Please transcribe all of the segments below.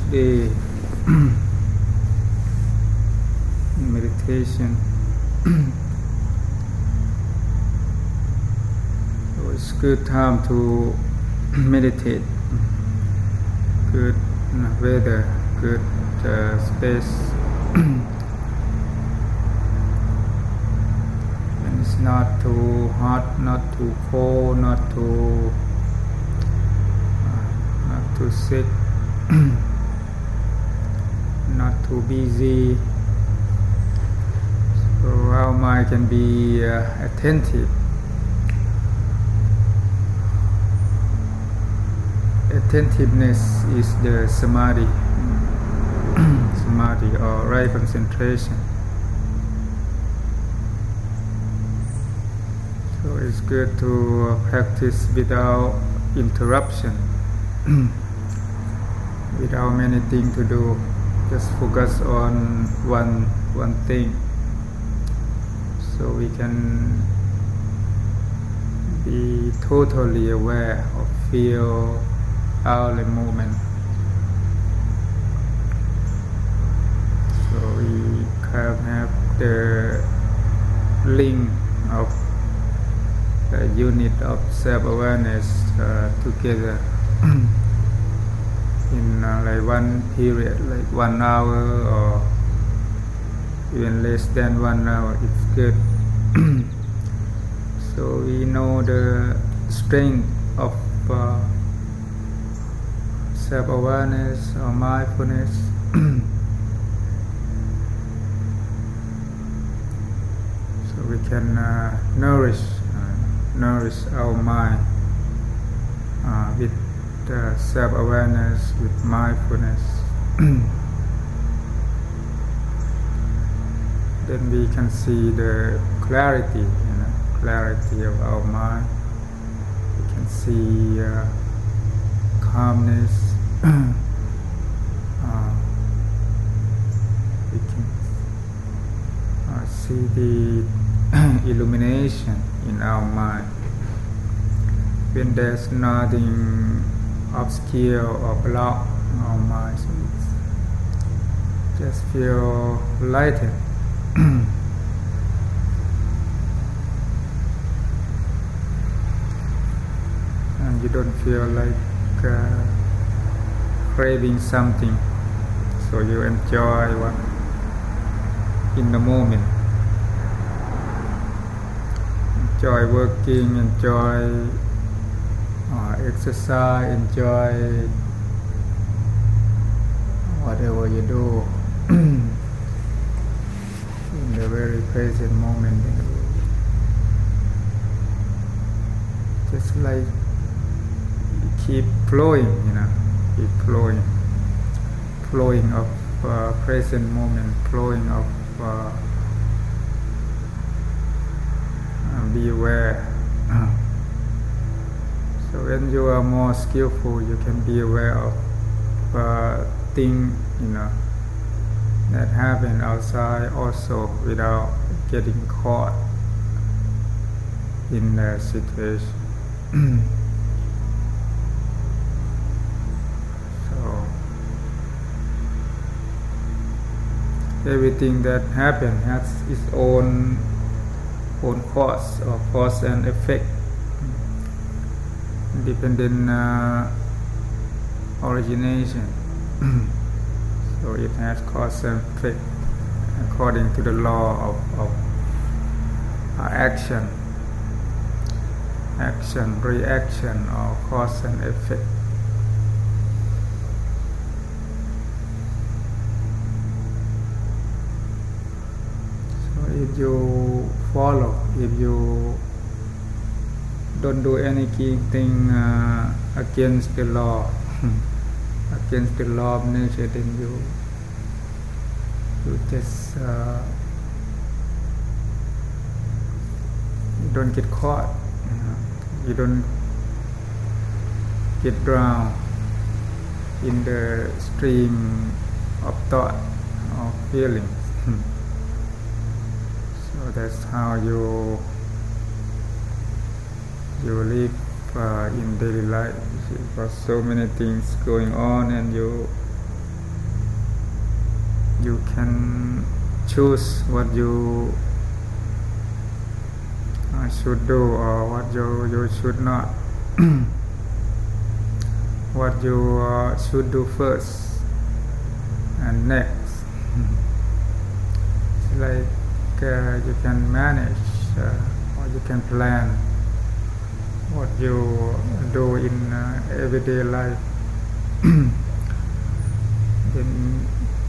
day meditation. So it's good time to meditate. Good weather, good space. And it's not too hot, not too cold, not too sick, not too busy. So our mind can be attentive. Attentiveness is the samadhi, samadhi or right concentration. So it's good to practice without interruption, without many things to do. Just focus on one thing, so we can be totally aware or feel all the movement. So we can have the link of the unit of self-awareness together in like one period, like 1 hour or even less than 1 hour. It's good. So we know the strength of self-awareness or mindfulness. So we can nourish our mind with self-awareness, with mindfulness. Then we can see the clarity, clarity of our mind. We can see calmness. We can see the illumination in our mind when there's nothing obscure or block our mind. So it's just feel lightened. And you don't feel like craving something, so you enjoy what in the moment. Enjoy working, enjoy exercise, enjoy whatever you do in the very present moment. Just like keep flowing, keep flowing of present moment, flowing of be aware. So when you are more skillful, you can be aware of things, that happen outside also without getting caught in the situation. Everything that happens has its own cause or cause and effect, dependent origination. So it has cause and effect according to the law of action, reaction, or cause and effect. If you follow, if you don't do anything against the law, against the law of nature, then you just you don't get caught. You don't get drowned in the stream of thought or feelings. So that's how you live in daily life. You've got so many things going on, and you you can choose what you should do or what you should not. What you should do first and next. It's like you can manage or you can plan what you do in everyday life. Then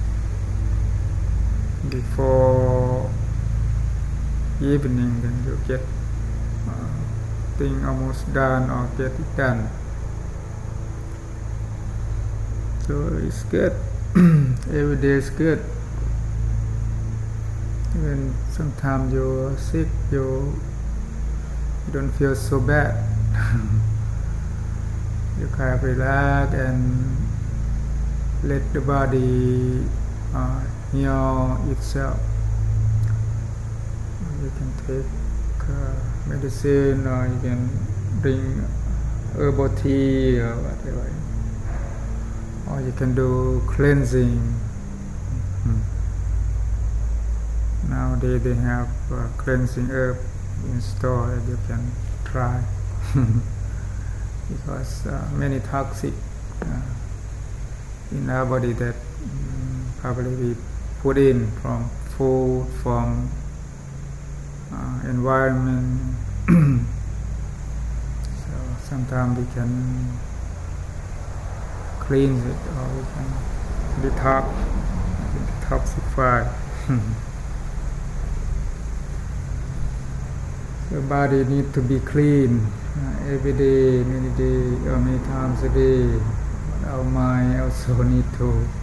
before evening, then you get thing almost done or get it done. So it's good. Every day is good. Even sometimes you're sick, you don't feel so bad. You kind of relax and let the body heal itself. You can take medicine, or you can drink herbal tea or whatever, or you can do cleansing. Nowadays they have cleansing herb in store that you can try. Because many toxic in our body that probably we put in from food, from environment. So sometimes we can cleanse it, or we can detoxify. The body needs to be clean every day, many times a day. Our mind also need to